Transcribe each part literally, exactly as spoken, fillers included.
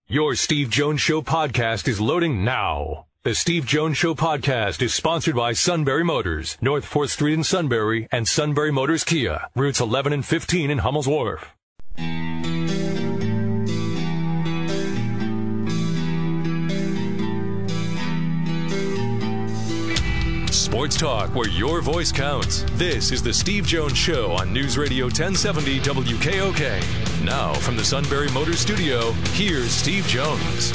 Your Steve Jones Show podcast is loading now. The Steve Jones Show podcast is sponsored by Sunbury Motors, North fourth Street in Sunbury, and Sunbury Motors Kia, routes eleven and fifteen in Hummel's Wharf. Sports talk where your voice counts. This is the Steve Jones Show on News Radio ten seventy W K O K. Now from the Sunbury Motors Studio, here's Steve Jones.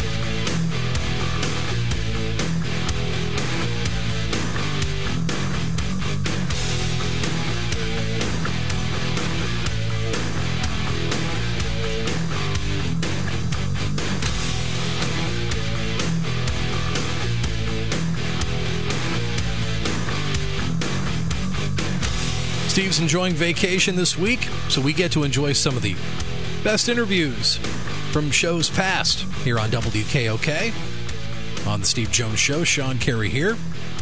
Steve's enjoying vacation this week, so we get to enjoy some of the best interviews from shows past here on W K O K. On the Steve Jones Show, Sean Carey here.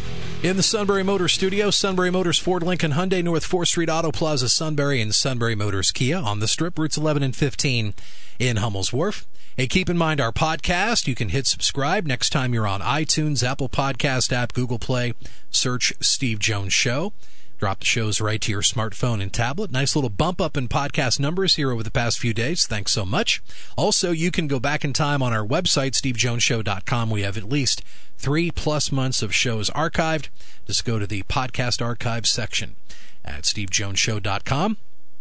In the Sunbury Motors Studio, Sunbury Motors, Ford, Lincoln, Hyundai, North fourth Street, Auto Plaza, Sunbury, and Sunbury Motors Kia on the Strip, routes eleven and fifteen in Hummel's Wharf. Hey, keep in mind our podcast. You can hit subscribe next time you're on iTunes, Apple Podcast app, Google Play. Search Steve Jones Show. Drop the shows right to your smartphone and tablet. Nice little bump up in podcast numbers here over the past few days. Thanks so much. Also, you can go back in time on our website, steve jones show dot com. We have at least three plus months of shows archived. Just go to the podcast archives section at steve jones show dot com.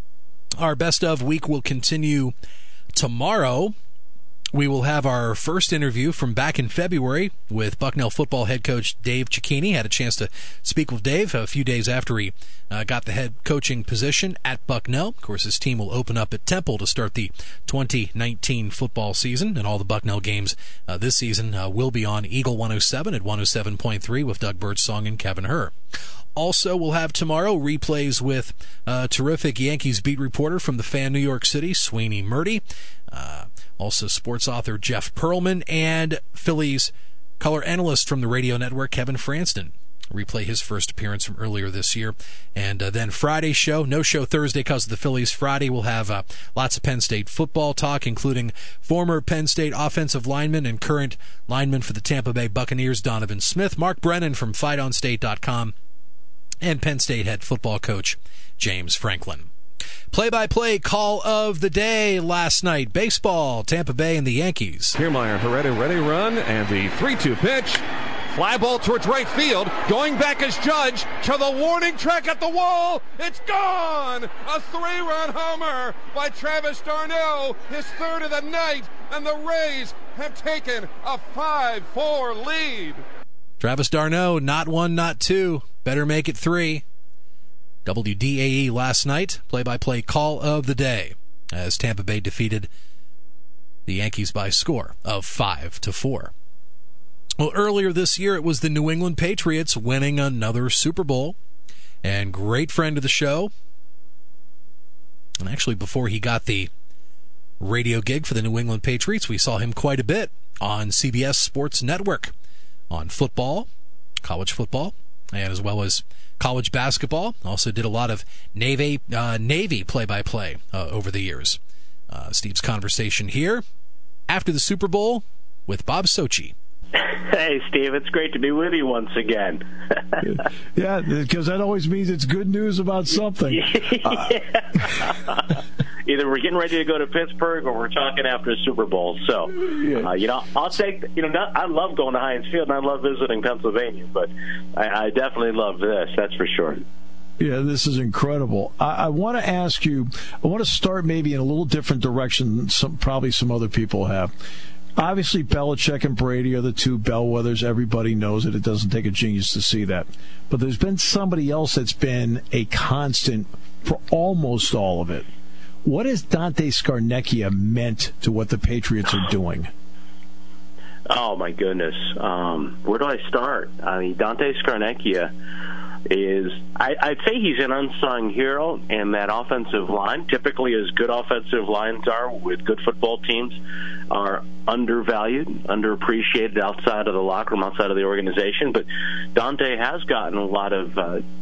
Our best of week will continue tomorrow. We will have our first interview from back in February with Bucknell football head coach Dave Cecchini. Had a chance to speak with Dave a few days after he uh, got the head coaching position at Bucknell. Of course, his team will open up at Temple to start the twenty nineteen football season, and all the Bucknell games uh, this season uh, will be on Eagle one oh seven at one oh seven point three with Doug Birdsong and Kevin Herr. Also, we'll have tomorrow replays with a terrific Yankees beat reporter from the Fan New York City, Sweeney Murdy. Uh, also, sports author Jeff Pearlman and Phillies color analyst from the radio network, Kevin Franston. Replay his first appearance from earlier this year. And uh, then Friday's show, no show Thursday because of the Phillies. Friday we'll have uh, lots of Penn State football talk, including former Penn State offensive lineman and current lineman for the Tampa Bay Buccaneers, Donovan Smith, Mark Brennan from fight on state dot com, and Penn State head football coach James Franklin. Play-by-play call of the day last night. Baseball, Tampa Bay and the Yankees. Kiermaier, Herrera ready run, and the three two pitch. Fly ball towards right field. Going back as Judge to the warning track at the wall. It's gone! A three-run homer by Travis d'Arnaud, his third of the night, and the Rays have taken a five four lead. Travis d'Arnaud, not one, not two. Better make it three. W D A E last night, play-by-play call of the day, as Tampa Bay defeated the Yankees by a score of five to four. Well, earlier this year, it was the New England Patriots winning another Super Bowl, and great friend of the show, and actually before he got the radio gig for the New England Patriots, we saw him quite a bit on C B S Sports Network on football, college football, and as well as college basketball. Also did a lot of Navy uh, Navy play-by-play uh, over the years. Uh, Steve's conversation here after the Super Bowl with Bob Sochi. Hey, Steve, it's great to be with you once again. Yeah, because that always means it's good news about something. uh, Either we're getting ready to go to Pittsburgh or we're talking after the Super Bowl. So, uh, you know, I'll take, you know, not, I love going to Heinz Field and I love visiting Pennsylvania, but I, I definitely love this, that's for sure. Yeah, this is incredible. I, I want to ask you, I want to start maybe in a little different direction than some, probably some other people have. Obviously, Belichick and Brady are the two bellwethers. Everybody knows it. It doesn't take a genius to see that. But there's been somebody else that's been a constant for almost all of it. What has Dante Scarnecchia meant to what the Patriots are doing? Oh, my goodness. Um, where do I start? I mean, Dante Scarnecchia is, I, I'd say he's an unsung hero in that offensive line. Typically, as good offensive lines are with good football teams, are undervalued, underappreciated outside of the locker room, outside of the organization. But Dante has gotten a lot of uh,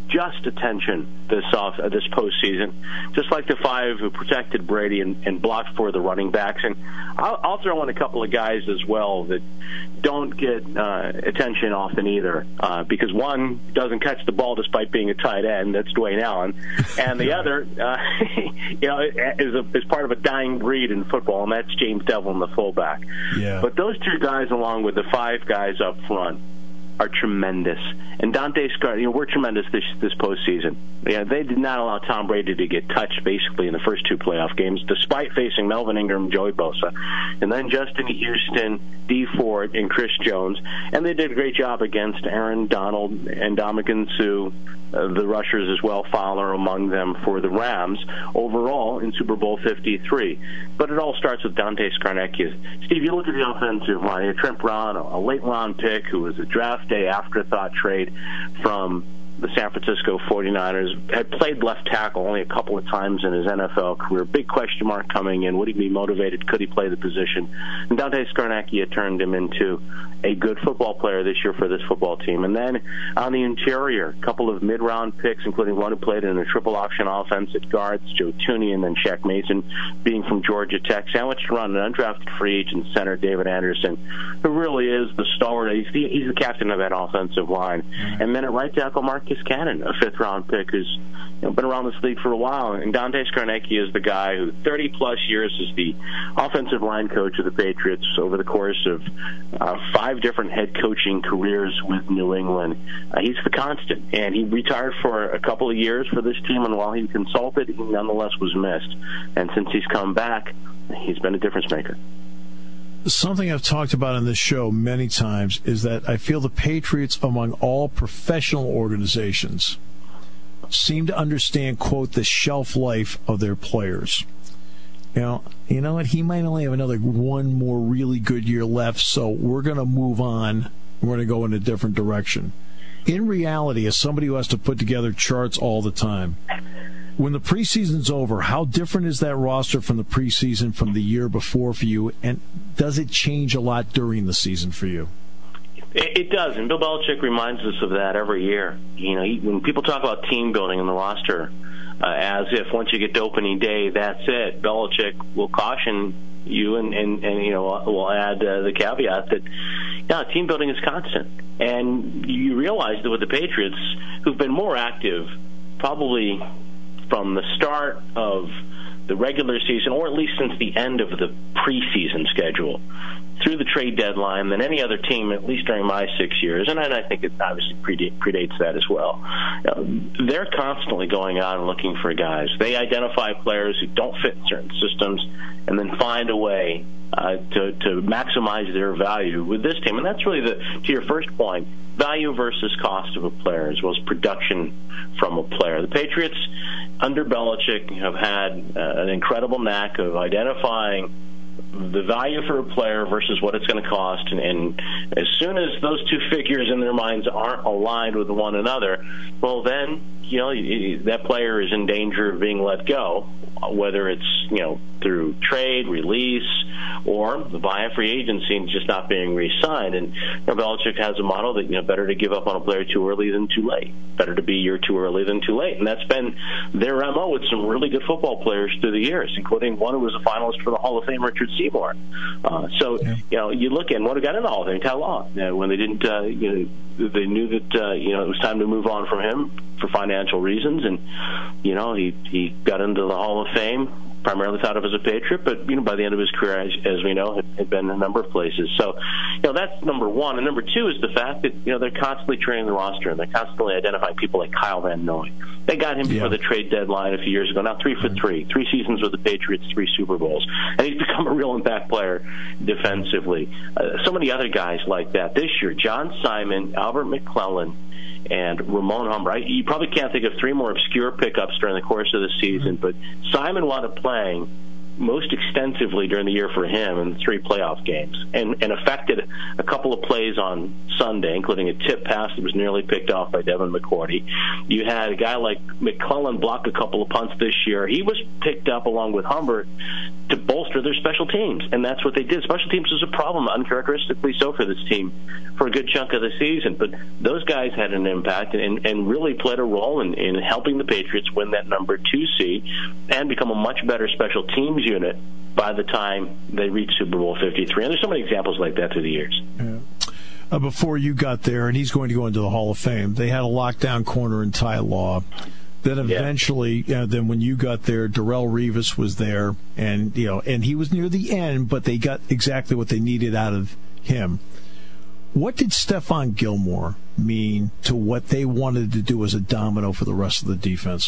just attention this off uh, this postseason, just like the five who protected Brady and, and blocked for the running backs. And I'll, I'll throw in a couple of guys as well that don't get uh, attention often either, uh, because one doesn't catch the ball despite being a tight end. That's Dwayne Allen, and the other, uh, you know, is a, is part of a dying breed in football, and that's James Devlin, the fullback. Yeah. But those two guys, along with the five guys up front, are tremendous. And Dante Scar, you know, we're tremendous this this postseason. Yeah, they did not allow Tom Brady to get touched basically in the first two playoff games, despite facing Melvin Ingram, Joey Bosa, and then Justin Houston, Dee Ford, and Chris Jones. And they did a great job against Aaron Donald and Ndamukong Suh, uh, the rushers as well, Fowler among them for the Rams, overall in Super Bowl fifty-three. But it all starts with Dante Scarnecchia. Steve, you look at the offensive line. Trent Brown, a late-round pick who was a draft day afterthought trade from the San Francisco forty-niners, had played left tackle only a couple of times in his N F L career. Big question mark coming in. Would he be motivated? Could he play the position? And Dante Scarnecchia turned him into a good football player this year for this football team. And then on the interior, a couple of mid-round picks, including one who played in a triple option offense at guards, Joe Thuney, and then Shaq Mason, being from Georgia Tech, sandwiched around an undrafted free agent center, David Anderson, who really is the stalwart. He's the, he's the captain of that offensive line. And then at right tackle, Marcus Cannon, a fifth-round pick who's you know, been around this league for a while. And Dante Scarnecchia is the guy who thirty-plus years is the offensive line coach of the Patriots over the course of uh, five different head coaching careers with New England. Uh, he's the constant. And he retired for a couple of years for this team, and while he consulted, he nonetheless was missed. And since he's come back, he's been a difference maker. Something I've talked about on this show many times is that I feel the Patriots, among all professional organizations, seem to understand, quote, the shelf life of their players. You know, you know what? He might only have another one more really good year left, so we're going to move on. We're going to go in a different direction. In reality, as somebody who has to put together charts all the time, when the preseason's over, how different is that roster from the preseason from the year before for you, and does it change a lot during the season for you? It does, and Bill Belichick reminds us of that every year. You know, he, when people talk about team building in the roster, uh, as if once you get to opening day, that's it. Belichick will caution you, and, and, and you know, will add uh, the caveat that, yeah, team building is constant. And you realize that with the Patriots, who've been more active, probably from the start of the regular season, or at least since the end of the preseason schedule, through the trade deadline, than any other team, at least during my six years, and I think it obviously predates that as well. Uh, they're constantly going out and looking for guys. They identify players who don't fit in certain systems and then find a way uh, to, to maximize their value with this team. And that's really, the to your first point, value versus cost of a player, as well as production from a player. The Patriots, under Belichick, have had uh, an incredible knack of identifying the value for a player versus what it's going to cost, and, and as soon as those two figures in their minds aren't aligned with one another, well, then you know that player is in danger of being let go, whether it's you know through trade, release, or via free agency and just not being re-signed. And you know, Belichick has a model that you know better to give up on a player too early than too late. Better to be a year too early than too late, and that's been their M O with some really good football players through the years, including one who was a finalist for the Hall of Fame, Richard Seymour. Uh, so yeah. you know you look at what got in the Hall of Fame, Tal Law, uh, when they didn't, uh, you know, they knew that uh, you know it was time to move on from him for financial reasons, and you know he he got into the Hall of Fame. Primarily thought of as a Patriot, but you know by the end of his career, as, as we know, had, had been in a number of places. So, you know that's number one, and number two is the fact that you know they're constantly training the roster and they're constantly identifying people like Kyle Van Noy. They got him before yeah. the trade deadline a few years ago. Now three for right. three, three seasons with the Patriots, three Super Bowls, and he's become a real impact player defensively. Uh, so many other guys like that this year: John Simon, Albert McClellan, and Ramon Humber. I, you probably can't think of three more obscure pickups during the course of the season, but Simon wound up playing most extensively during the year for him in three playoff games, and, and affected a couple of plays on Sunday, including a tip pass that was nearly picked off by Devin McCourty. You had a guy like McClellan block a couple of punts this year. He was picked up along with Humbert to bolster their special teams, and that's what they did. Special teams was a problem, uncharacteristically so for this team, for a good chunk of the season. But those guys had an impact and, and really played a role in, in helping the Patriots win that number two seed and become a much better special teams unit by the time they reached Super Bowl fifty-three. And there's so many examples like that through the years. Yeah. Uh, before you got there, and he's going to go into the Hall of Fame, they had a lockdown corner in Ty Law. Then eventually, yeah. uh, then when you got there, Darrelle Revis was there, and you know, and he was near the end, but they got exactly what they needed out of him. What did Stephon Gilmore mean to what they wanted to do as a domino for the rest of the defense?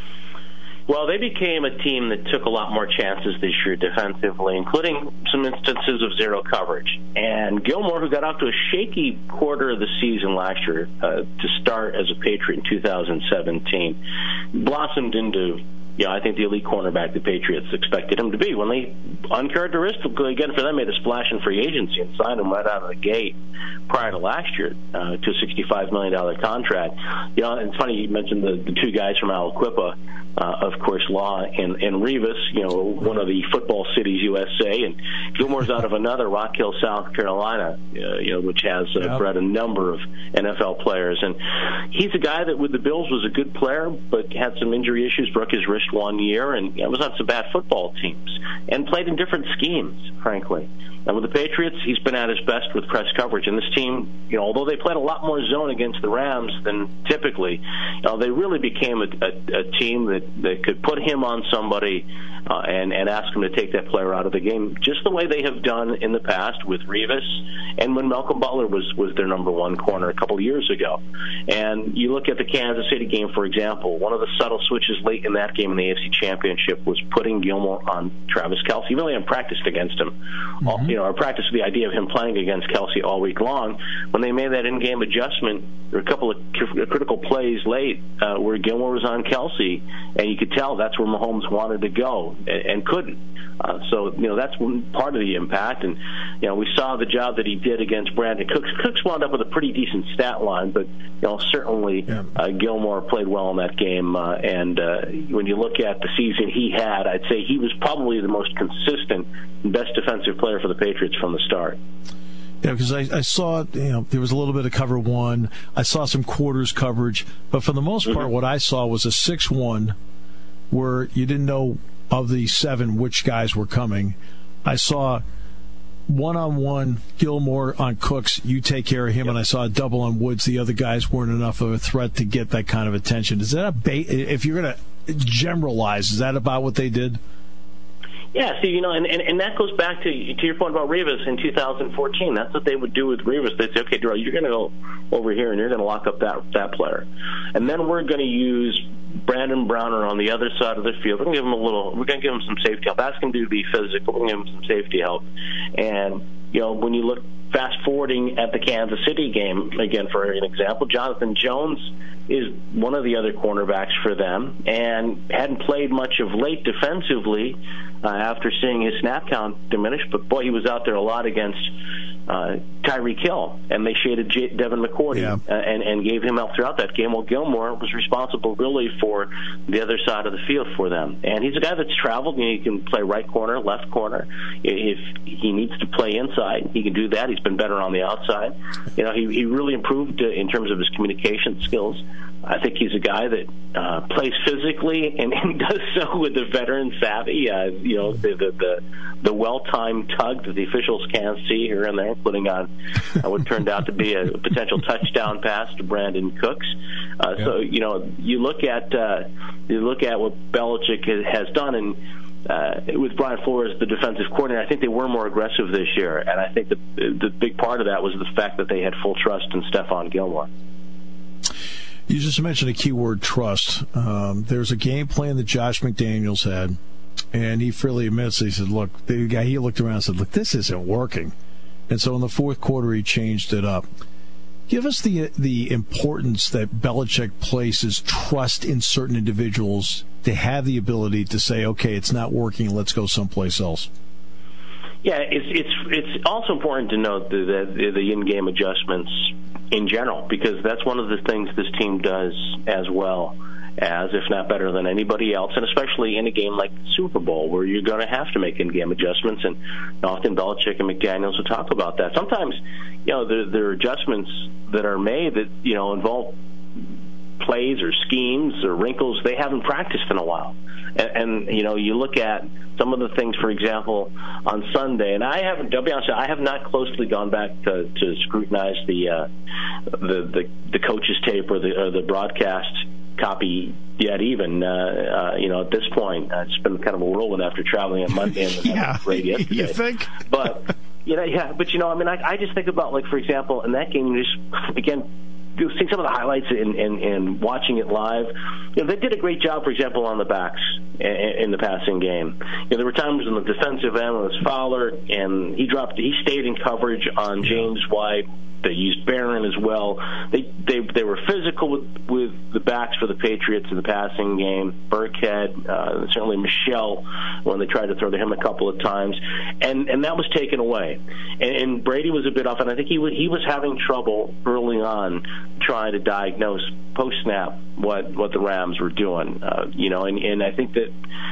Well, they became a team that took a lot more chances this year defensively, including some instances of zero coverage. And Gilmore, who got off to a shaky quarter of the season last year uh, to start as a Patriot in two thousand seventeen, blossomed into, you know, I think the elite cornerback the Patriots expected him to be. When they, uncharacteristically, again for them, made a splash in free agency and signed him right out of the gate prior to last year uh, to a sixty-five million dollars contract. You know, it's funny you mentioned the, the two guys from Aliquippa, uh, of course, Law and, and Revis, you know, one of the football cities, U S A, and Gilmore's out of another, Rock Hill, South Carolina, uh, you know, which has uh, yep. bred a number of N F L players. And he's a guy that with the Bills was a good player, but had some injury issues, broke his wrist one year, and you know, was on some bad football teams, and played in different schemes, frankly. And with the Patriots, he's been at his best with press coverage. And this team, you know, although they played a lot more zone against the Rams than typically, you know, they really became a, a, a team that, that could put him on somebody uh, and, and ask him to take that player out of the game, just the way they have done in the past with Revis and when Malcolm Butler was, was their number one corner a couple of years ago. And you look at the Kansas City game, for example, one of the subtle switches late in that game in the A F C Championship was putting Gilmore on Travis Kelce. He really hadn't practiced against him. Mm-hmm. All, you know, or practiced the idea of him playing against Kelce all week long. When they made that in-game adjustment, there were a couple of critical plays late uh, where Gilmore was on Kelce, and you could tell that's where Mahomes wanted to go and, and couldn't. Uh, so, you know, that's one part of the impact. And, you know, we saw the job that he did against Brandon Cooks. Cooks wound up with a pretty decent stat line, but, you know, certainly yeah. uh, Gilmore played well in that game. Uh, and uh, when you look at the season he had, I'd say he was probably the most consistent and best defensive player for the Patriots from the start. Yeah, because I, I saw, you know, there was a little bit of cover one. I saw some quarters coverage. But for the most part, mm-hmm. what I saw was a six one where you didn't know of the seven which guys were coming. I saw one-on-one Gilmore on Cooks, you take care of him, yep. and I saw a double on Woods. The other guys weren't enough of a threat to get that kind of attention. Is that a ba- if you're going to generalize, is that about what they did? Yeah, see, you know, and, and, and that goes back to to your point about Revis in two thousand fourteen. That's what they would do with Revis. They'd say, okay, Darrelle, you're going to go over here and you're going to lock up that that player. And then we're going to use Brandon Browner on the other side of the field. We're going to give him a little, we're going to give him some safety help. Ask him to be physical. We're going to give him some safety help. And, you know, when you look fast forwarding at the Kansas City game, again, for an example, Jonathan Jones is one of the other cornerbacks for them and hadn't played much of late defensively uh, after seeing his snap count diminish. But, boy, he was out there a lot against uh, Tyreek Hill, and they shaded J- Devin McCourty yeah. uh, and, and gave him help throughout that game. Well, Gilmore was responsible really for the other side of the field for them. And he's a guy that's traveled. You know, he can play right corner, left corner. If he needs to play inside, he can do that. He's been better on the outside. You know, he, he really improved uh, in terms of his communication skills. I think he's a guy that uh, plays physically and, and does so with the veteran savvy. Uh, you know, the the the, the well-timed tug that the officials can't see here and there, putting on uh, what turned out to be a potential touchdown pass to Brandon Cooks. Uh, yeah. So you know, you look at uh, you look at what Belichick has done, and uh, with Brian Flores, the defensive coordinator, I think they were more aggressive this year, and I think the the big part of that was the fact that they had full trust in Stephon Gilmore. You just mentioned a key word, trust. Um, there's a game plan that Josh McDaniels had, and he freely admits, he said, look, the guy, he looked around and said, look, this isn't working. And so in the fourth quarter, he changed it up. Give us the the importance that Belichick places trust in certain individuals to have the ability to say, okay, it's not working, let's go someplace else. Yeah, it's it's it's also important to note that the, the in-game adjustments in general, because that's one of the things this team does as well as, if not better than anybody else, and especially in a game like the Super Bowl, where you're going to have to make in-game adjustments, and often Belichick and McDaniels will talk about that. Sometimes, you know, there, there are adjustments that are made that, you know, involve plays or schemes or wrinkles they haven't practiced in a while. And, and you know, you look at some of the things, for example, on Sunday, and I haven't, I'll be honest, I have not closely gone back to, to scrutinize the, uh, the the the coach's tape or the or the broadcast copy yet even. Uh, uh, you know, at this point, uh, it's been kind of a whirlwind after traveling on Monday and yeah, great yesterday. You think? But, you know, yeah, but, you know, I mean, I, I just think about, like, for example, in that game, you just, again, seeing some of the highlights and, and, and watching it live, you know, they did a great job, for example, on the backs in, in the passing game. You know, there were times in the defensive end when it was Fowler, and he dropped, he stayed in coverage on James White. They used Barron as well. They they they were physical with, with the backs for the Patriots in the passing game. Burkhead, uh, certainly Michelle, when they tried to throw to him a couple of times, and and that was taken away. And, and Brady was a bit off, and I think he was he was having trouble early on trying to diagnose post snap what what the Rams were doing. Uh, you know, and and I think that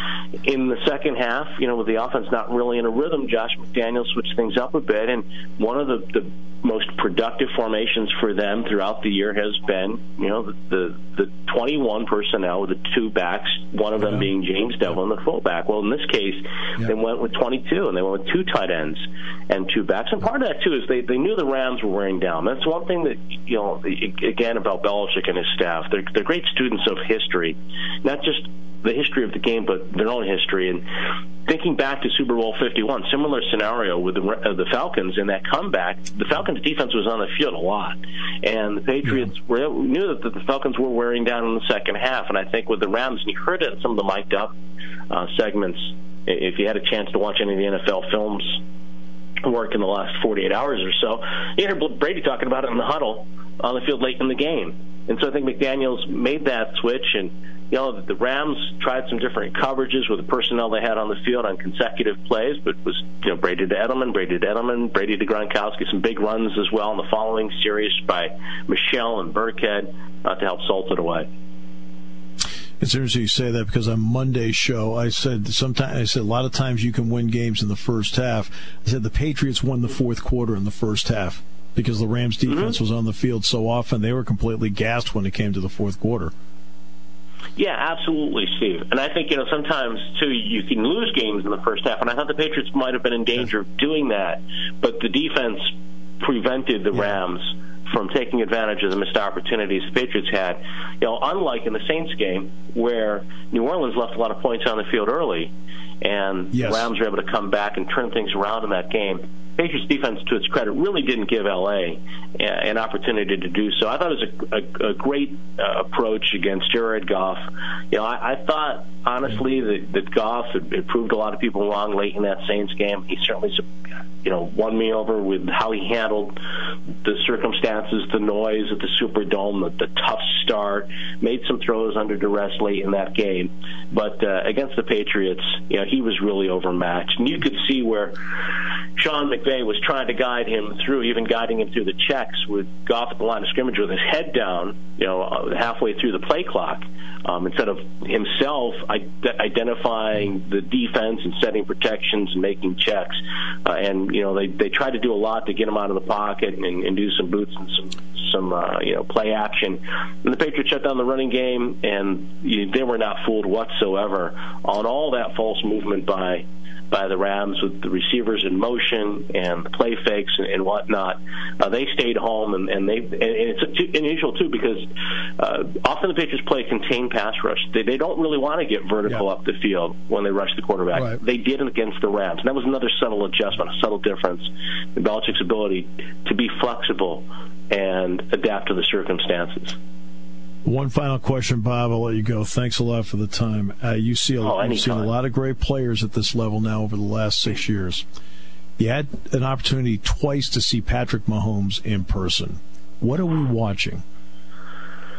in the second half, you know, with the offense not really in a rhythm, Josh McDaniels switched things up a bit, and one of the, the most productive formations for them throughout the year has been, you know, the the twenty-one personnel with the two backs, one of them yeah. being James Devlin, the fullback. Well, in this case, yeah. they went with twenty-two, and they went with two tight ends and two backs. And part of that, too, is they, they knew the Rams were wearing down. That's one thing that, you know, again, about Belichick and his staff. They're, they're great students of history, not just the history of the game, but their own history. And thinking back to Super Bowl fifty-one, similar scenario with the, uh, the Falcons in that comeback, the Falcons' defense was on the field a lot, and the Patriots were, knew that the Falcons were wearing down in the second half. And I think with the Rams, and you heard it in some of the mic'd up uh, segments, if you had a chance to watch any of the N F L films work in the last forty-eight hours or so, you heard Brady talking about it in the huddle on the field late in the game. And so I think McDaniels made that switch, and you know, the Rams tried some different coverages with the personnel they had on the field on consecutive plays, but was, you know, Brady to Edelman, Brady to Edelman, Brady to Gronkowski, some big runs as well in the following series by Michelle and Burkhead uh, to help salt it away. It's interesting you say that, because on Monday's show, I said sometimes I said a lot of times you can win games in the first half. I said the Patriots won the fourth quarter in the first half because the Rams' defense mm-hmm. was on the field so often they were completely gassed when it came to the fourth quarter. Yeah, absolutely, Steve. And I think, you know, sometimes, too, you can lose games in the first half. And I thought the Patriots might have been in danger of doing that. But the defense prevented the yeah. Rams from taking advantage of the missed opportunities the Patriots had. You know, unlike in the Saints game, where New Orleans left a lot of points on the field early, and yes. the Rams were able to come back and turn things around in that game. Patriots defense, to its credit, really didn't give L A an opportunity to do so. I thought it was a, a, a great uh, approach against Jared Goff. You know, I, I thought, honestly, that, that Goff had, had proved a lot of people wrong late in that Saints game. He certainly, you know, won me over with how he handled the circumstances, the noise at the Superdome, the, the tough start, made some throws under duress late in that game. But uh, against the Patriots, you know, he was really overmatched. And you could see where Sean McVay was trying to guide him through, even guiding him through the checks with Goff at the line of scrimmage with his head down, you know, halfway through the play clock, um, instead of himself identifying the defense and setting protections and making checks. Uh, and, you know, they, they tried to do a lot to get him out of the pocket and, and do some boots and some, some uh, you know, play action. And the Patriots shut down the running game, and you, they were not fooled whatsoever on all that false movement by by the Rams with the receivers in motion and the play fakes and, and whatnot. Uh, they stayed home, and, and they and it's unusual, too, because uh, often the Patriots play a contained pass rush. They, they don't really want to get vertical yeah. up the field when they rush the quarterback. Right. They did it against the Rams, and that was another subtle adjustment, a subtle difference in Belichick's ability to be flexible and adapt to the circumstances. One final question, Bob. I'll let you go. Thanks a lot for the time. Uh, you see a, oh, you've seen a lot of great players at this level now over the last six years. You had an opportunity twice to see Patrick Mahomes in person. What are we watching?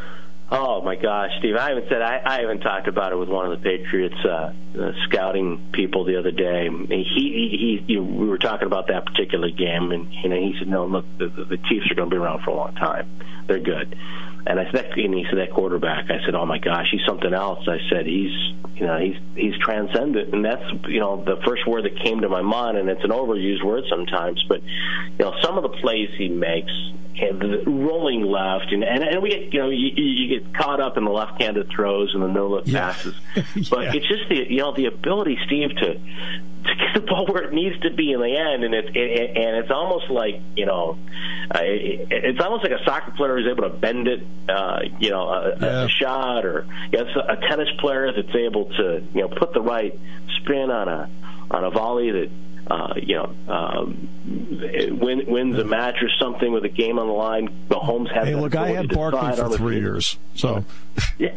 Oh my gosh, Steve! I haven't said I, I haven't talked about it with one of the Patriots uh, uh, scouting people the other day. He, he, he you know, we were talking about that particular game, and you know, he said, "No, look, the, the Chiefs are going to be around for a long time. They're good." And I said, and he said that quarterback. I said, "Oh my gosh, he's something else." I said, "He's, you know, he's he's transcendent," and that's, you know, the first word that came to my mind, and it's an overused word sometimes, but you know, some of the plays he makes. And the rolling left, and, and and we get, you know, you, you get caught up in the left-handed throws and the no-look yeah. passes, but yeah. it's just the, you know, the ability, Steve, to to get the ball where it needs to be in the end, and it's it, and it's almost like, you know, uh, it, it's almost like a soccer player is able to bend it, uh, you know, a, yeah. a shot, or you know, a tennis player that's able to, you know, put the right spin on a on a volley that. Uh, you know, um, win, wins a match or something with a game on the line. Mahomes has. Hey, look, I had Barkley for three field. years, so. Yeah.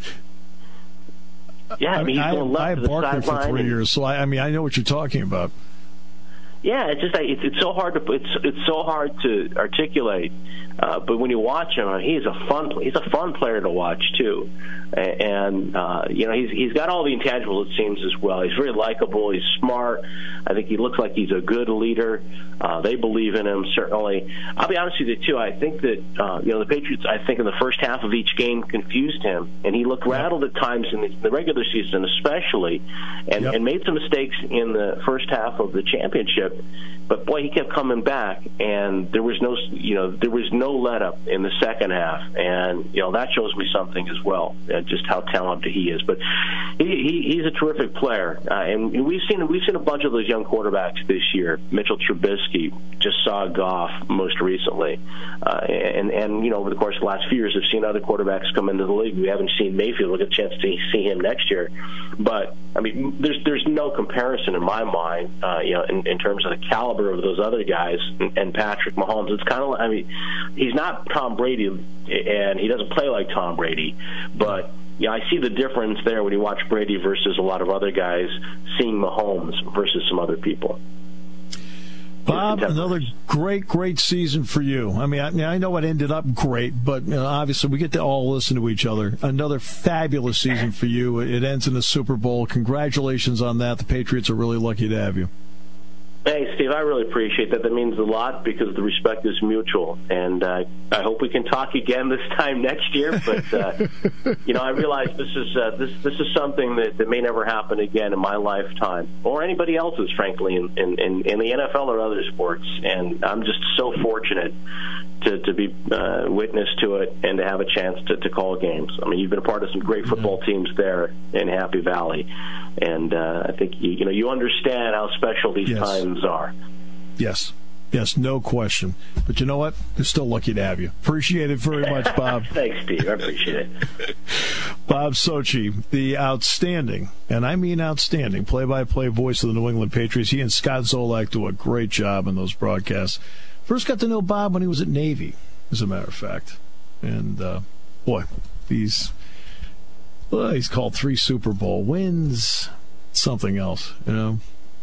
Yeah, I, I mean, he's I, going left I to had the Barkley for three and, years, so I, I mean, I know what you're talking about. Yeah, it's just it's, it's so hard to it's it's so hard to articulate. Uh, but when you watch him, he's a fun he's a fun player to watch too, and uh, you know he's he's got all the intangibles, it seems, as well. He's very likable. He's smart. I think he looks like he's a good leader. Uh, they believe in him, certainly. I'll be honest with you too. I think that uh, you know the Patriots, I think in the first half of each game confused him, and he looked rattled at times in the, the regular season, especially, and, yep. and made some mistakes in the first half of the championship. But boy, he kept coming back, and there was no, you know, there was no let up in the second half, and you know that shows me something as well, uh, just how talented he is. But he, he he's a terrific player, uh, and we've seen we've seen a bunch of those young quarterbacks this year. Mitchell Trubisky, just saw Goff most recently, uh, and and you know over the course of the last few years, have seen other quarterbacks come into the league. We haven't seen Mayfield. We'll get a chance to see him next year, but I mean, there's there's no comparison in my mind, uh, you know, in, in terms of the caliber of those other guys and, and Patrick Mahomes. It's kind of like, I mean, he's not Tom Brady, and he doesn't play like Tom Brady, but yeah, I see the difference there when you watch Brady versus a lot of other guys, seeing Mahomes versus some other people. Bob, another great, great season for you. I mean, I, mean, I know it ended up great, but you know, obviously we get to all listen to each other. Another fabulous season for you. It ends in the Super Bowl. Congratulations on that. The Patriots are really lucky to have you. Hey, Steve, I really appreciate that. That means a lot because the respect is mutual. And uh, I hope we can talk again this time next year. But, uh, you know, I realize this is uh, this this is something that, that may never happen again in my lifetime or anybody else's, frankly, in, in, in the N F L or other sports. And I'm just so fortunate to, to be uh, witness to it and to have a chance to, to call games. I mean, you've been a part of some great football teams there in Happy Valley. And uh, I think, you, you know, you understand how special these yes. times are. Yes. Yes, no question. But you know what? We're still lucky to have you. Appreciate it very much, Bob. Thanks, Steve. I appreciate it. Bob Socci, the outstanding, and I mean outstanding, play-by-play voice of the New England Patriots. He and Scott Zolak do a great job in those broadcasts. First got to know Bob when he was at Navy, as a matter of fact. And, uh, boy, he's... Well, he's called three Super Bowl wins, something else, you know.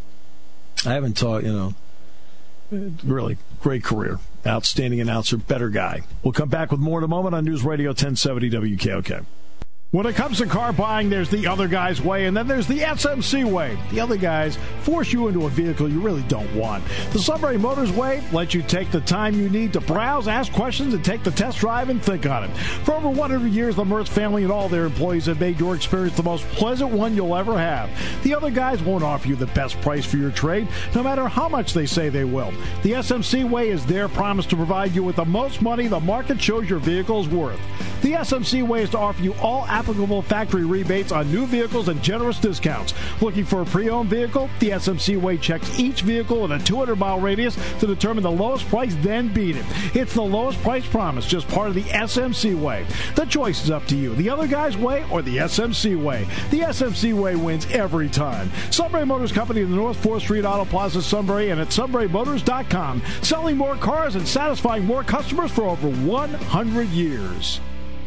I haven't taught, you know, really great career. Outstanding announcer, better guy. We'll come back with more in a moment on News Radio ten seventy W K O K. When it comes to car buying, there's the other guy's way, and then there's the S M C way. The other guys force you into a vehicle you really don't want. The Sunbury Motors way lets you take the time you need to browse, ask questions, and take the test drive and think on it. For over one hundred years, the Mertz family and all their employees have made your experience the most pleasant one you'll ever have. The other guys won't offer you the best price for your trade, no matter how much they say they will. The S M C way is their promise to provide you with the most money the market shows your vehicle is worth. The S M C way is to offer you all applicable factory rebates on new vehicles and generous discounts. Looking for a pre-owned vehicle? The S M C way checks each vehicle in a two hundred mile radius to determine the lowest price, then beat it. It's the lowest price promise, just part of the S M C way. The choice is up to you. The other guy's way or the S M C way. The S M C way wins every time. Sunbury Motors Company in the North fourth Street Auto Plaza, Sunbury, and at sunbury motors dot com. Selling more cars and satisfying more customers for over one hundred years.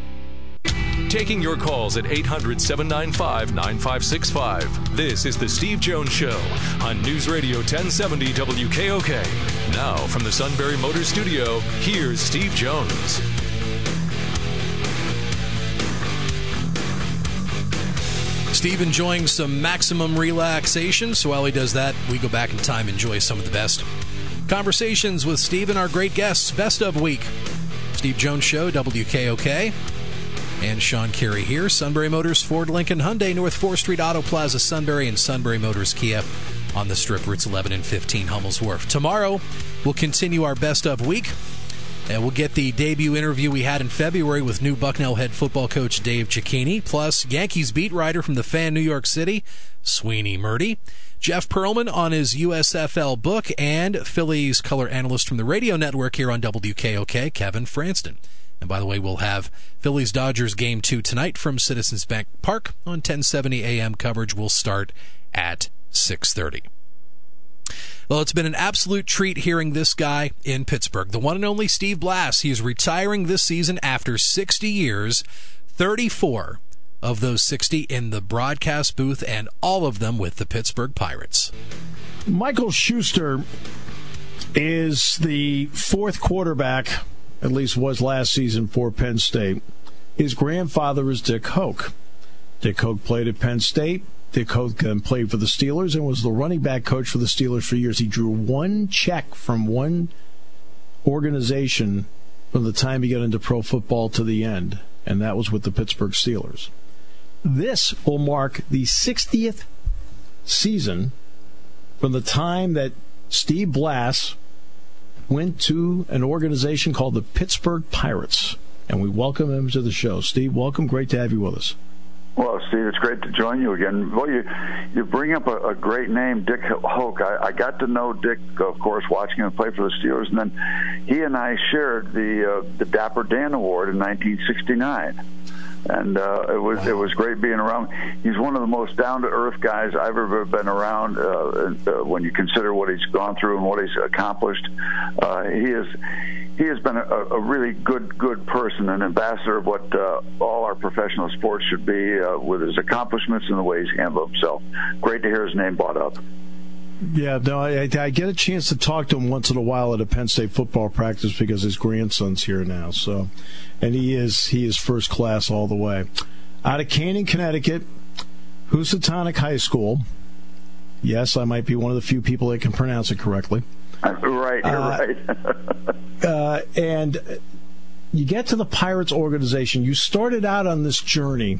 Taking your calls at eight hundred, seven nine five, nine five six five. This is The Steve Jones Show on News Radio ten seventy W K O K. Now, from the Sunbury Motors Studio, here's Steve Jones. Steve enjoying some maximum relaxation, so while he does that, we go back in time and enjoy some of the best conversations with Steve and our great guests. Best of week. Steve Jones Show, W K O K. And Sean Carey here. Sunbury Motors, Ford, Lincoln, Hyundai, North fourth Street, Auto Plaza, Sunbury, and Sunbury Motors, Kia on the Strip, routes eleven and fifteen, Hummel's Wharf. Tomorrow, we'll continue our best of week, and we'll get the debut interview we had in February with new Bucknell head football coach Dave Cicchini, plus Yankees beat writer from the Fan New York City, Sweeney Murdy, Jeff Pearlman on his U S F L book, and Phillies color analyst from the radio network here on W K O K, Kevin Franston. And by the way, we'll have Phillies-Dodgers Game two tonight from Citizens Bank Park on ten seventy A M. Coverage will start at six thirty. Well, it's been an absolute treat hearing this guy in Pittsburgh. The one and only Steve Blass. He is retiring this season after sixty years, thirty-four of those sixty in the broadcast booth, and all of them with the Pittsburgh Pirates. Michael Schuster is the fourth quarterback, at least was last season, for Penn State. His grandfather is Dick Hoke. Dick Hoke played at Penn State. Dick Hoke then played for the Steelers and was the running back coach for the Steelers for years. He drew one check from one organization from the time he got into pro football to the end, and that was with the Pittsburgh Steelers. This will mark the sixtieth season from the time that Steve Blass went to an organization called the Pittsburgh Pirates, and we welcome him to the show. Steve, welcome. Great to have you with us. Well, Steve, it's great to join you again. Well, you you bring up a, a great name, Dick Hoke. I, I got to know Dick, of course, watching him play for the Steelers, and then he and I shared the uh, the Dapper Dan Award in nineteen sixty-nine. And uh, it was it was great being around. He's one of the most down-to-earth guys I've ever been around. Uh, uh, when you consider what he's gone through and what he's accomplished, uh, he is he has been a, a really good good person, an ambassador of what uh, all our professional sports should be, uh, with his accomplishments and the way he's handled himself. Great to hear his name brought up. Yeah, no, I, I get a chance to talk to him once in a while at a Penn State football practice because his grandson's here now. So, and he is he is first class all the way. Out of Canaan, Connecticut, Housatonic High School. Yes, I might be one of the few people that can pronounce it correctly. Right, you're uh, right. uh, and you get to the Pirates organization. You started out on this journey.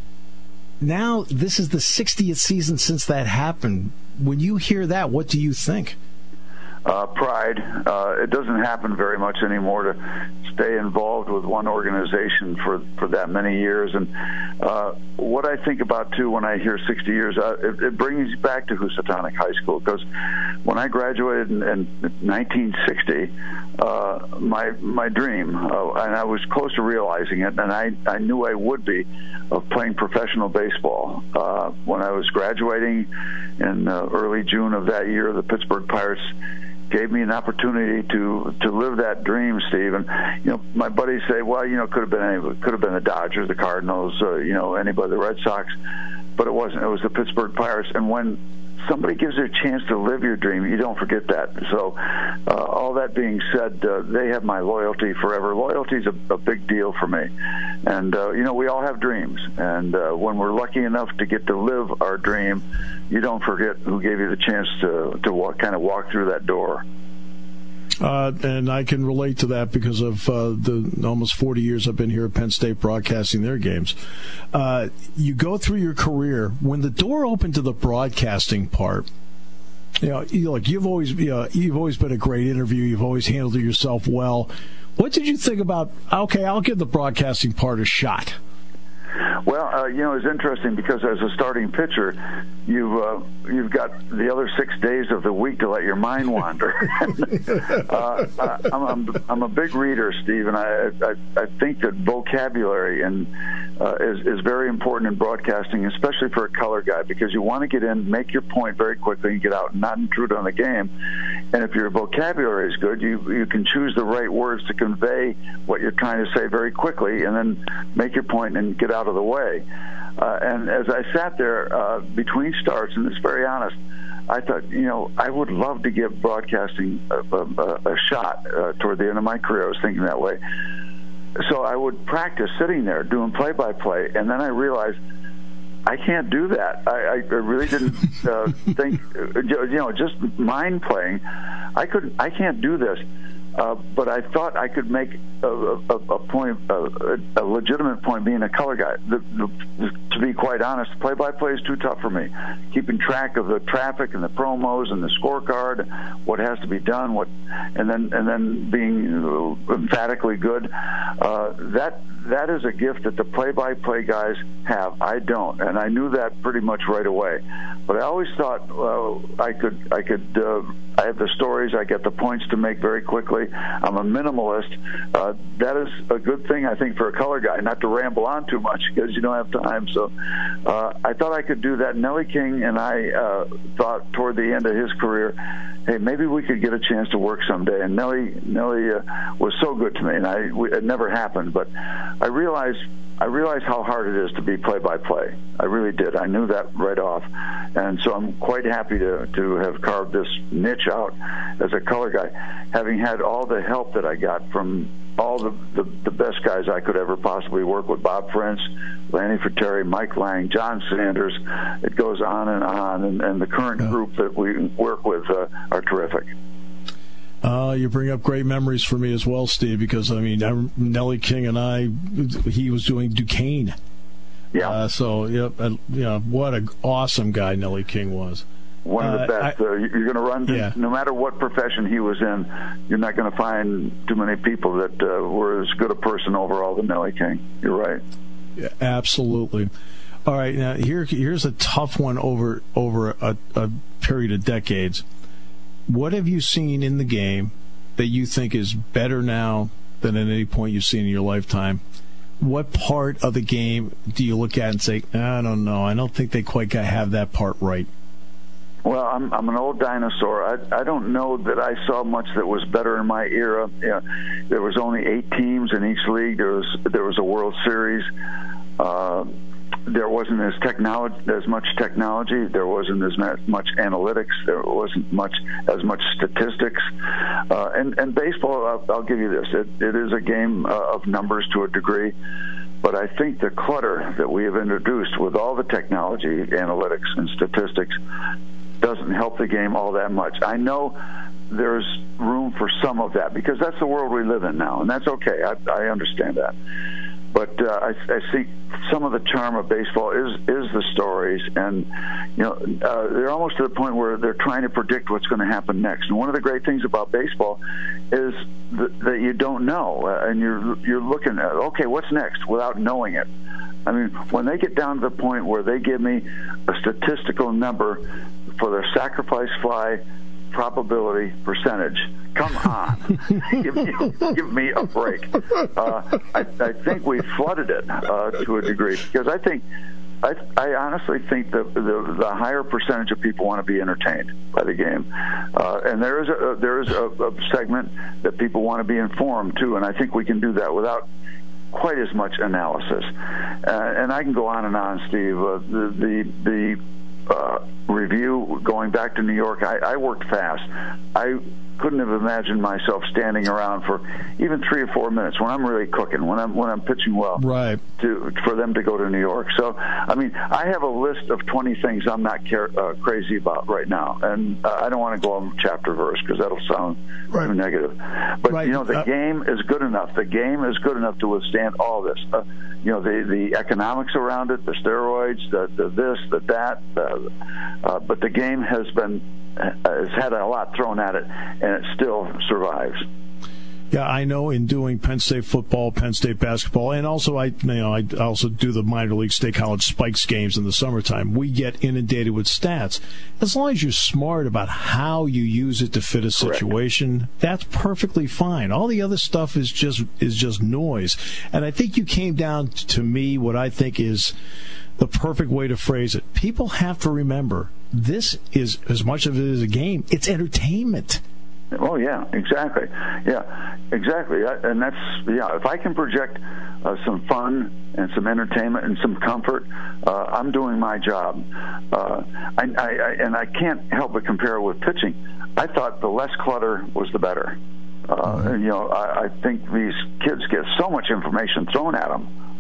Now, this is the sixtieth season since that happened. When you hear that, what do you think? Uh, pride. Uh, it doesn't happen very much anymore to stay involved with one organization for, for that many years. And uh, what I think about, too, when I hear sixty years, uh, it, it brings me back to Housatonic High School, because when I graduated in, in nineteen sixty, uh, my my dream, uh, and I was close to realizing it, and I, I knew I would be, of playing professional baseball. Uh, when I was graduating in uh, early June of that year, the Pittsburgh Pirates gave me an opportunity to to live that dream, Steve. And you know, my buddies say, well, you know, could have been any, could have been the Dodgers, the Cardinals, uh, you know, anybody, the Red Sox, but it wasn't. It was the Pittsburgh Pirates. And when somebody gives you a chance to live your dream, you don't forget that. So, uh, all that being said, uh, they have my loyalty forever. Loyalty is a, a big deal for me. And, uh, you know, we all have dreams. And uh, when we're lucky enough to get to live our dream, you don't forget who gave you the chance to, to walk, kind of walk through that door. Uh, and I can relate to that because of uh, the almost forty years I've been here at Penn State broadcasting their games. Uh, you go through your career, when the door opened to the broadcasting part, you know, you, like you've always, you know, you've always been a great interview. You've always handled yourself well. What did you think about, okay, I'll give the broadcasting part a shot? Well, uh, you know, it's interesting because as a starting pitcher, you've uh, you've got the other six days of the week to let your mind wander. uh, I'm, I'm I'm a big reader, Steve, and I I, I think that vocabulary and uh, is is very important in broadcasting, especially for a color guy, because you want to get in, make your point very quickly, and get out, and not intrude on the game. And if your vocabulary is good, you you can choose the right words to convey what you're trying to say very quickly, and then make your point and get out of the way. Uh, and as I sat there uh, between starts, and it's very honest, I thought, you know, I would love to give broadcasting a, a, a shot uh, toward the end of my career. I was thinking that way. So I would practice sitting there doing play-by-play, and then I realized I can't do that. I, I really didn't uh, think, you know, just mind playing. I could, I can't do this. Uh, but I thought I could make a, a, a point, a, a legitimate point, being a color guy. The, the, to be quite honest, play-by-play is too tough for me. Keeping track of the traffic and the promos and the scorecard, what has to be done, what, and then and then being emphatically good. Uh, that that is a gift that the play-by-play guys have. I don't, and I knew that pretty much right away. But I always thought well, I could I could. Uh, I have the stories. I get the points to make very quickly. I'm a minimalist. Uh, that is a good thing, I think, for a color guy, not to ramble on too much because you don't have time. So uh, I thought I could do that. Nellie King and I uh, thought toward the end of his career, hey, maybe we could get a chance to work someday. And Nellie, Nellie uh, was so good to me, and I, we, it never happened. But I realized I realized how hard it is to be play-by-play. I really did. I knew that right off. And so I'm quite happy to, to have carved this niche out as a color guy, having had all the help that I got from all the, the, the best guys I could ever possibly work with, Bob Prince, Lanny Fratteri, Mike Lang, John Sanders. It goes on and on, and, and the current group that we work with uh, are terrific. Uh, you bring up great memories for me as well, Steve, because, I mean, I, Nellie King and I, he was doing Duquesne. Yeah. Uh, so, yeah, uh, yeah, what an awesome guy Nellie King was. One of the uh, best. I, uh, you're going to run, yeah. no matter what profession he was in, you're not going to find too many people that uh, were as good a person overall than Nellie King. You're right. Yeah, absolutely. All right, now here, here's a tough one over, over a, a period of decades. What have you seen in the game that you think is better now than at any point you've seen in your lifetime? What part of the game do you look at and say, I don't know, I don't think they quite got have that part right? Well, I'm I'm an old dinosaur. I I don't know that I saw much that was better in my era. Yeah, there was only eight teams in each league. There was there was a World Series. Uh, There wasn't as technology, as much technology. There wasn't as much analytics. There wasn't much as much statistics. Uh, and, and baseball, I'll, I'll give you this: it, it is a game uh, of numbers to a degree. But I think the clutter that we have introduced with all the technology, analytics, and statistics doesn't help the game all that much. I know there's room for some of that because that's the world we live in now, and that's okay. I, I understand that. But uh, I, I see some of the charm of baseball is is the stories, and you know uh, they're almost to the point where they're trying to predict what's going to happen next. And one of the great things about baseball is that, that you don't know, uh, and you're you're looking at okay, what's next without knowing it. I mean, when they get down to the point where they give me a statistical number for their sacrifice fly probability percentage. Come on. give, me, give me a break. Uh, I, I think we flooded it uh, to a degree because I think, I, I honestly think that the, the higher percentage of people want to be entertained by the game. Uh, and there is, a, there is a, a segment that people want to be informed too, and I think we can do that without quite as much analysis. Uh, and I can go on and on, Steve. Uh, the, the, the Uh, review going back to New York, I, I worked fast. I couldn't have imagined myself standing around for even three or four minutes when I'm really cooking, when I'm when I'm pitching well, right? To for them to go to New York. So, I mean, I have a list of twenty things I'm not care, uh, crazy about right now, and uh, I don't want to go on chapter verse because that'll sound right. too negative. But right. you know, the uh, game is good enough. The game is good enough to withstand all this. Uh, you know, the the economics around it, the steroids, the, the this, the that. The, uh, but the game has been has had a lot thrown at it, and it still survives. Yeah, I know in doing Penn State football, Penn State basketball, and also I you know I also do the minor league state college Spikes games in the summertime. We get inundated with stats. As long as you're smart about how you use it to fit a situation, correct, that's perfectly fine. All the other stuff is just is just noise. And I think you came down to me what I think is the perfect way to phrase it. People have to remember this is, as much of it as a game, it's entertainment. Oh, yeah, exactly. Yeah, exactly. And that's, yeah, if I can project uh, some fun and some entertainment and some comfort, uh, I'm doing my job. Uh, I, I, I, and I can't help but compare it with pitching. I thought the less clutter was the better. Uh, mm-hmm. and, you know, I, I think these kids get so much information thrown at them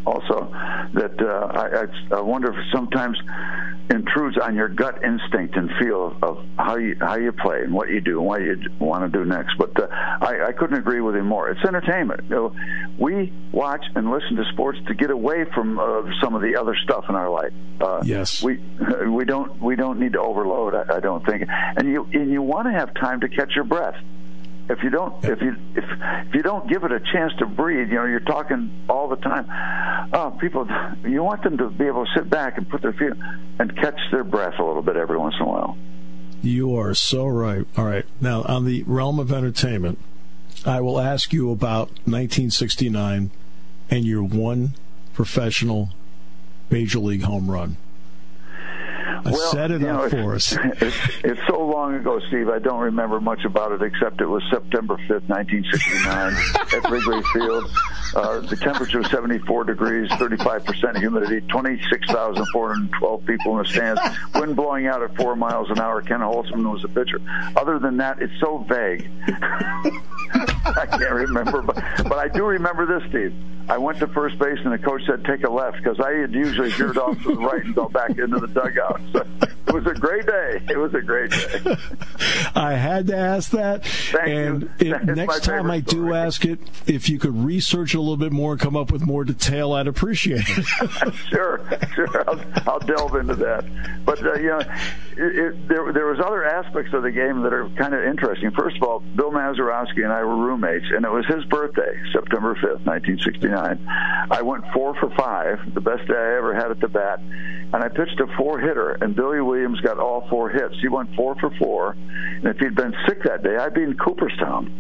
also that uh, I, I, I wonder if sometimes intrudes on your gut instinct and feel of how you how you play and what you do and what you want to do next. But uh, I, I couldn't agree with him more. It's entertainment. You know, we watch and listen to sports to get away from uh, some of the other stuff in our life. Uh, yes, we we don't we don't need to overload. I, I don't think, and you and you want to have time to catch your breath. If you don't, if you if if you don't give it a chance to breathe, you know, you're talking all the time. Oh, people, you want them to be able to sit back and put their feet and catch their breath a little bit every once in a while. You are so right. All right, now on the realm of entertainment, I will ask you about nineteen sixty-nine and your one professional major league home run. I well, set it you know, up for it's, us. It's, it's so long ago, Steve, I don't remember much about it except it was September fifth, nineteen sixty-nine at Wrigley Field. Uh, the temperature was seventy-four degrees, thirty-five percent humidity, twenty-six thousand four hundred twelve people in the stands, wind blowing out at four miles an hour. Ken Holtzman was the pitcher. Other than that, it's so vague. I can't remember, but, but I do remember this, Steve. I went to first base, and the coach said, take a left, because I had usually veered off to the right and go back into the dugout. So it was a great day. It was a great day. I had to ask that. Thank and you. It, next time I do story. ask it, if you could research it a little bit more and come up with more detail, I'd appreciate it. Sure, sure. I'll, I'll delve into that. But, uh, you know, it, it, there, there was other aspects of the game that are kind of interesting. First of all, Bill Mazeroski and I were roommates, and it was his birthday, September fifth, nineteen sixty-nine. I went four for five, the best day I ever had at the bat, and I pitched a four-hitter, and Billy Williams got all four hits. He went four for four, and if he'd been sick that day, I'd be in Cooperstown.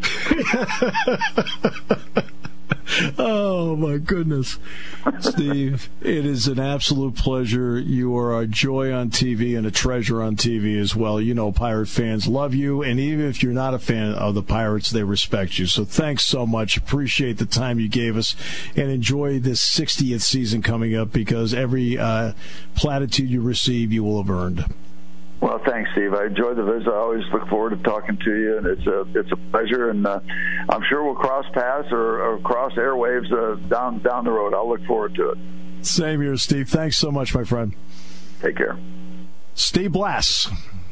Oh, my goodness. Steve, it is an absolute pleasure. You are a joy on T V and a treasure on T V as well. You know, Pirate fans love you, and even if you're not a fan of the Pirates, they respect you. So thanks so much. Appreciate the time you gave us, and enjoy this sixtieth season coming up, because every uh, platitude you receive, you will have earned. Well, thanks, Steve. I enjoy the visit. I always look forward to talking to you, and it's a it's a pleasure. And uh, I'm sure we'll cross paths or, or cross airwaves uh, down down the road. I'll look forward to it. Same here, Steve. Thanks so much, my friend. Take care. Steve Blass.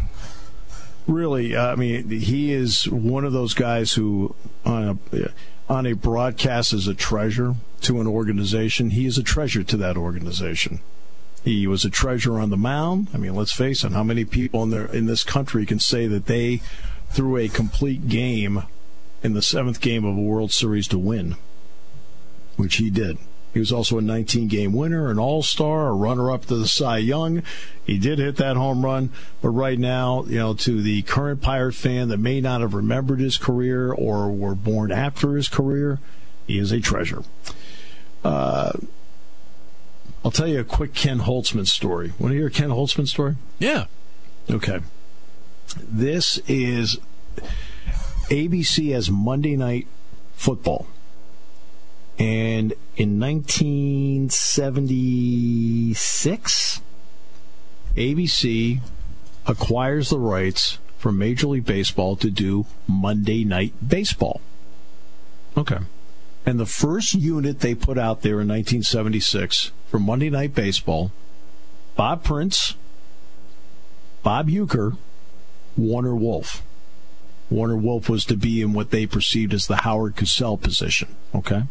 Really, uh, I mean, he is one of those guys who, on a on a broadcast, is a treasure to an organization. He is a treasure to that organization. He was a treasure on the mound. I mean, let's face it, how many people in there in this country can say that they threw a complete game in the seventh game of a World Series to win, which he did. He was also a nineteen-game winner, an all-star, a runner-up to the Cy Young. He did hit that home run, but right now, you know, to the current Pirate fan that may not have remembered his career or were born after his career, he is a treasure. Uh... I'll tell you a quick Ken Holtzman story. Want to hear a Ken Holtzman story? Yeah. Okay. This is A B C has Monday Night Football. And in nineteen seventy-six, A B C acquires the rights from Major League Baseball to do Monday Night Baseball. Okay. And the first unit they put out there in nineteen seventy-six for Monday Night Baseball, Bob Prince, Bob Uecker, Warner Wolf. Warner Wolf was to be in what they perceived as the Howard Cosell position. Okay?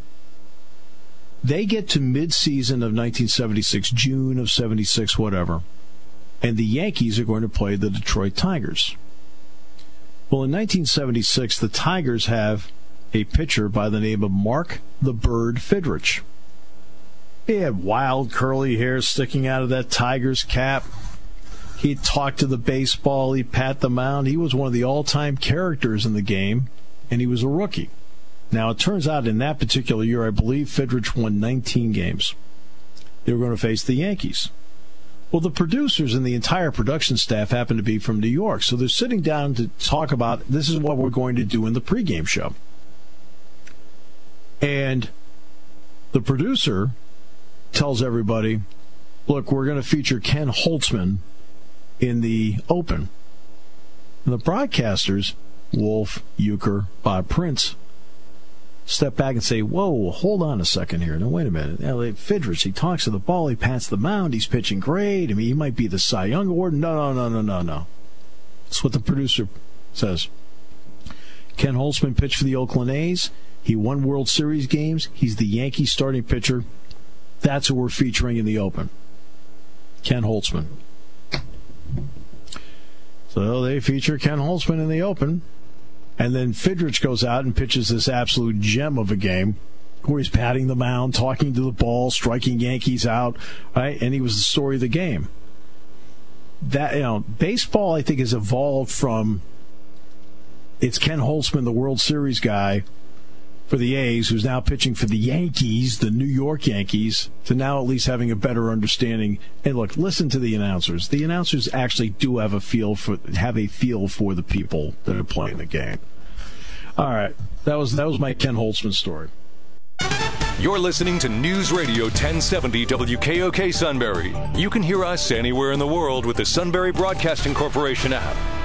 They get to mid-season of nineteen seventy-six, June of seventy-six, whatever, and the Yankees are going to play the Detroit Tigers. Well, in nineteen seventy-six, the Tigers have a pitcher by the name of Mark the Bird Fidrych. He had wild curly hair sticking out of that Tigers cap. He'd talk to the baseball. He'd pat the mound. He was one of the all-time characters in the game, and he was a rookie. Now, it turns out in that particular year, I believe Fidrych won nineteen games. They were going to face the Yankees. Well, the producers and the entire production staff happen to be from New York, so they're sitting down to talk about, this is what we're going to do in the pregame show. And the producer tells everybody, look, we're going to feature Ken Holtzman in the open. And the broadcasters, Wolf, Uecker, Bob Prince, step back and say, whoa, hold on a second here. No, wait a minute. Fidrich, he talks to the ball, he pats the mound, he's pitching great. I mean, he might be the Cy Young Award. No, no, no, no, no, no. That's what the producer says. Ken Holtzman pitched for the Oakland A's. He won World Series games. He's the Yankees starting pitcher. That's who we're featuring in the Open. Ken Holtzman. So they feature Ken Holtzman in the Open. And then Fidrich goes out and pitches this absolute gem of a game where he's patting the mound, talking to the ball, striking Yankees out, right? And he was the story of the game. That, you know, baseball, I think, has evolved from it's Ken Holtzman, the World Series guy for the A's, who's now pitching for the Yankees, the New York Yankees, to now at least having a better understanding. And look, listen to the announcers. The announcers actually do have a feel for have a feel for the people that are playing the game. All right, that was that was my Ken Holtzman story. You're listening to News Radio ten seventy W K O K Sunbury. You can hear us anywhere in the world with the Sunbury Broadcasting Corporation app.